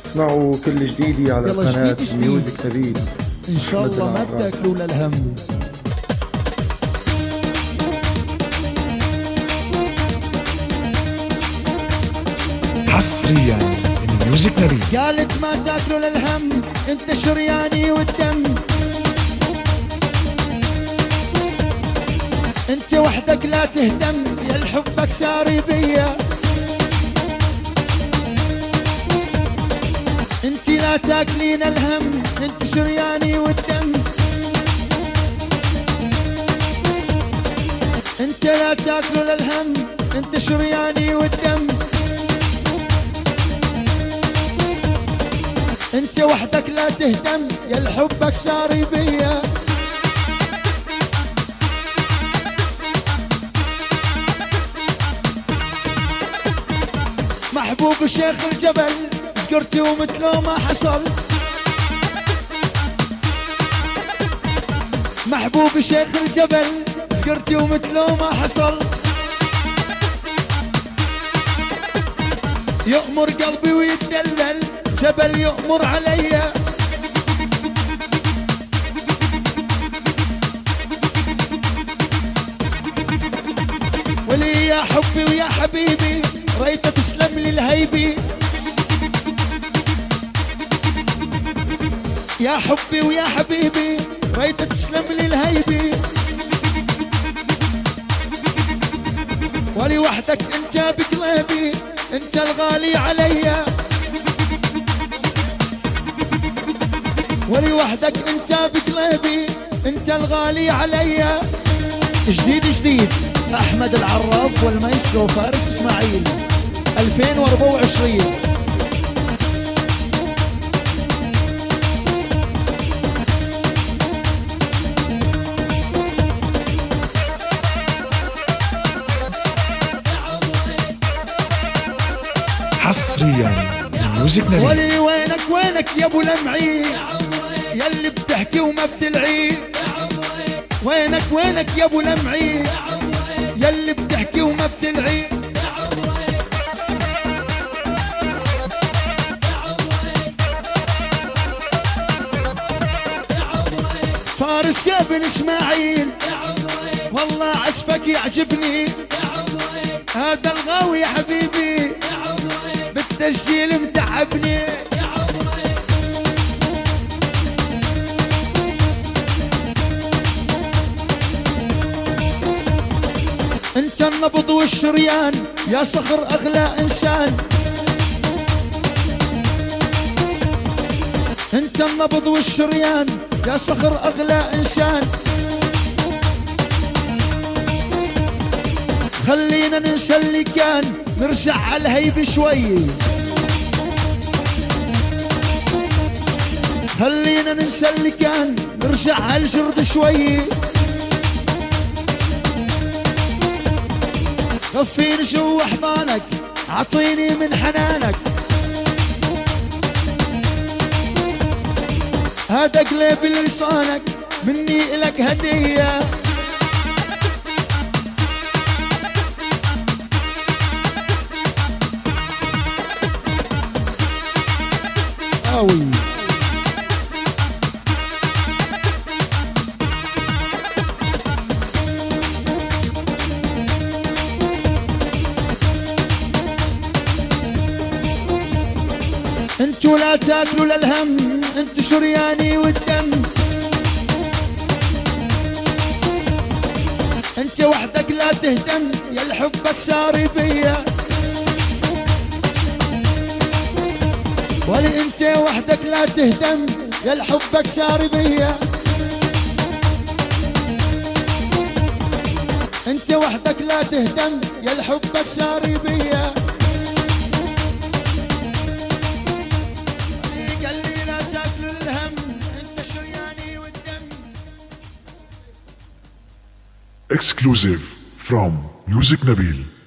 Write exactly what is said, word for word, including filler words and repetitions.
اسمعوا كل جديدي على يلا قناة جديد جديد. ميوزك نبيل. ان شاء الله ما بتاكلوا للهم. حصريا ميوزك نبيل. قالت ما تاكلوا للهم، انت شرياني والدم، انت وحدك لا تهتم، يا الحبك ساري بيا، انت لا تاكلين الهم، انت شرياني والدم، انت لا تاكلوا للهم، انت شرياني والدم، انت وحدك لا تهتم، يا الحبك ساري بيا. محبوب شيخ الجبل سكرتي ومثله ما حصل، محبوب شيخ الجبل سكرتي ومثله ما حصل، يأمر قلبي ويتدلل، جبل يأمر عليا، ولي يا حبي ويا حبيبي ريت تسلم لي الهيبي، يا حبي ويا حبيبي ريت تسلم لي الهيبي، ولي وحدك انت بقلبي، انت الغالي عليا، ولي وحدك انت بقلبي، انت الغالي عليا. جديد جديد احمد العراب والمايسترو فارس اسماعيل ألفين وأربعة وعشرين. حصريا ميوزك نبيل. ولي وينك وينك يا ابو لمعي، ياللي بتحكي وما بتلعي، وينك وينك يا ابو لمعي، ياللي بتحكي وما بتلعي، فارس يا بن اسماعيل، والله عزفك يعجبني، هذا الغاوي يا حبيبي بالتسجيل متعبني، انت النبض والشريان يا صخر اغلى انسان، انت النبض والشريان يا صخر اغلى انسان، خلينا ننسى اللي كان، نرجع على الهيب شوي، خلينا ننسى اللي كان، نرجع على الجرد شوي، غفيني جوا حضانك، عطيني من حنانك، هذا قلبي لسانك، مني إلك هدية، أوي انتوا لا تاكلوا للهم، انتوا شرياني والدم، انت وحدك لا تهتم، يا الحبك ساري بيا، ولي انت وحدك لا تهتم، يا الحبك ساري بيا، انت وحدك لا تهتم، يا الحبك ساري بيا، قال لي لا تاكلوا الهم، انت شرياني والدم. Exclusive from Music Nabil.